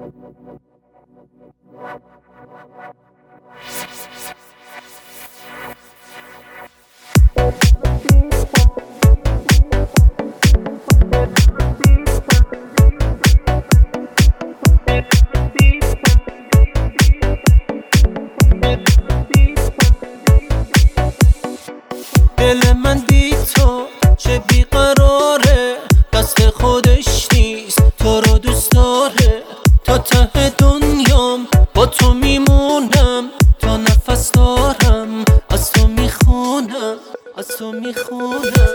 دل من بی تو چه بیقراره، دست خودش نیست تو رو دوست داره. تا ته دنیام با تو میمونم، تا نفس دارم از تو میخونم، از تو میخونم.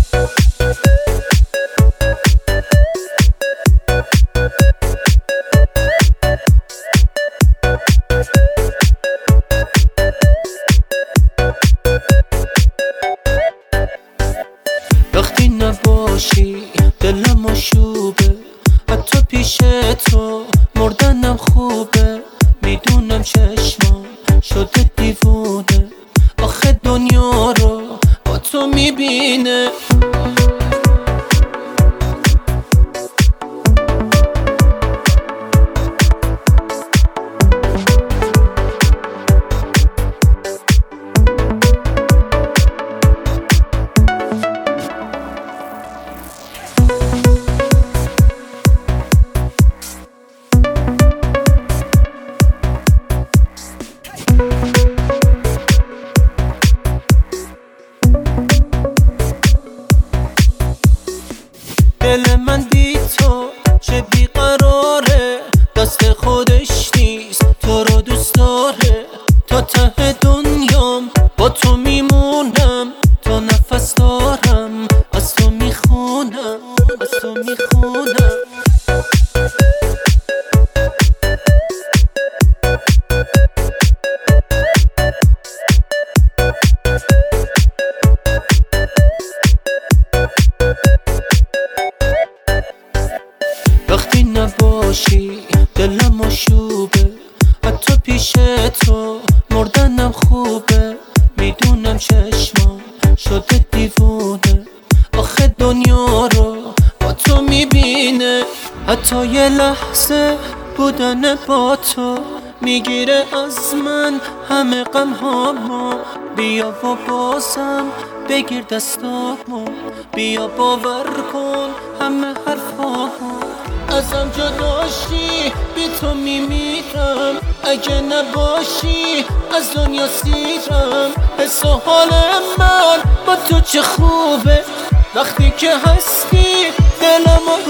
وقتی نباشی دلم آشوبه، حتی پیش تو مردنم خوبه. میدونم چشمام شده دیوونه، آخه دنیا رو با تو میبینه. دل من بی تو چه بیقراره، دست خودش نیست تو رو دوست داره. تا ته دنیام با تو میمونم، تا نفس دارم از تو میخونم، از تو میخونم. وقتی نباشی دلم آشوبه، حتی پیش تو مردنم خوبه. میدونم چشمام شده دیوونه، آخه دنیا رو با تو میبینه. حتی یه لحظه بودن با تو میگیره از من همه غم هامو. بیا و بازم بگیر دستامو، بیا باور کن همه حرفامو. ازم جداشی بی تو میمیرم، اگه نباشی از دنیا سیرم. حس و حال من با تو چه خوبه، وقتی که هستی دلم